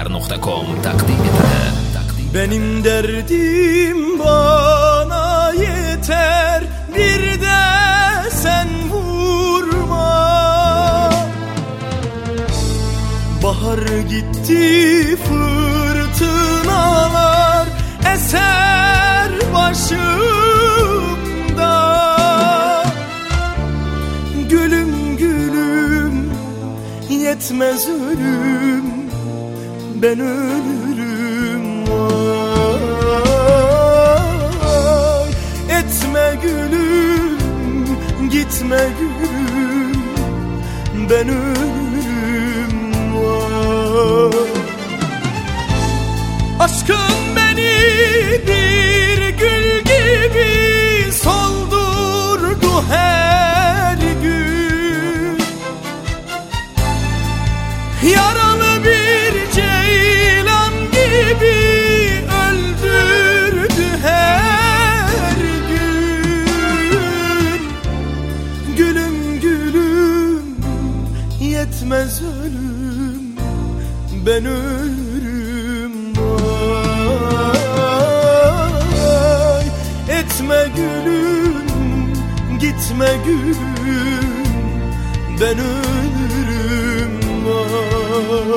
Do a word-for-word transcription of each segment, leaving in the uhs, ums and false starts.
empadriler nokta com takdim etadi. Benim derdim bana yeter, bir de sen vurma. Bahar gitti, fırtınalar eser başımda. Gülüm gülüm, yetmez ölüm, ben ölürüm. Vay, etme gülüm, gitme gülüm, ben ölürüm. Vay. Aşkın beni bir gül gibi soldurdu her gün. Yaralı bir ceylan gibi öldürdü her gün. Gülüm gülüm, yetmez ölüm, ben ölürüm. Vay, etme gülüm, gitme gülüm, ben ölürüm. Vay.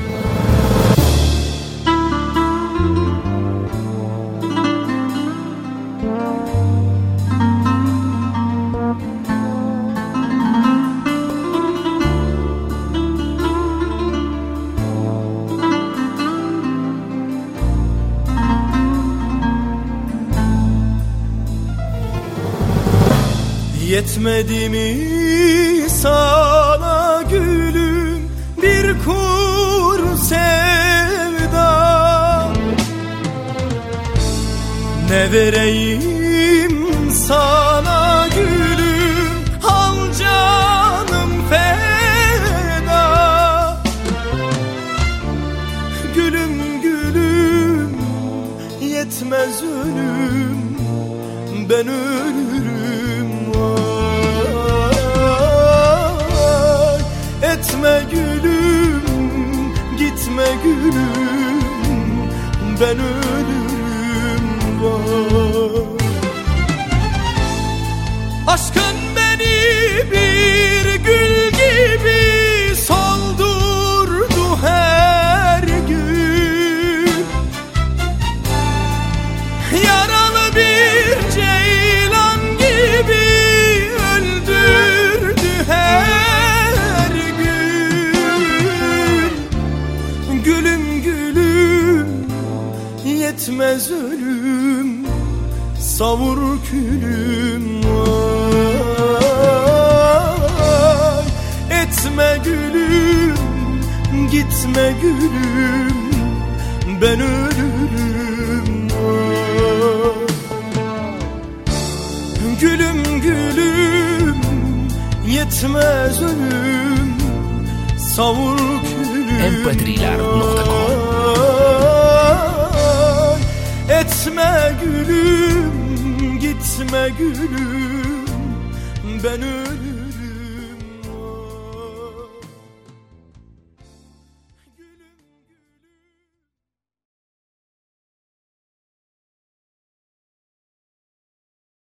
Yetmedi mi sana gülüm bir kur sevda? Ne vereyim sana gülüm, al canım feda. Gülüm gülüm, yetmez ölüm, ben ölürüm. Vay, etme gülüm, gitme gülüm, ben ölürüm. Vay. Aşkın beni bir gül gibi soldurdu her gün. Yaralı bir ceylan gibi öldürdü her gün. Gülüm gülüm, yetmez ölüm, savur külüm. Vay, etme gülüm, gitme gülüm, ben ölürüm. Vay. Gülüm gülüm, yetmez ölüm, savur külüm. empadriler nokta com. Etme gülüm, gitme gülüm, ben ölürüm.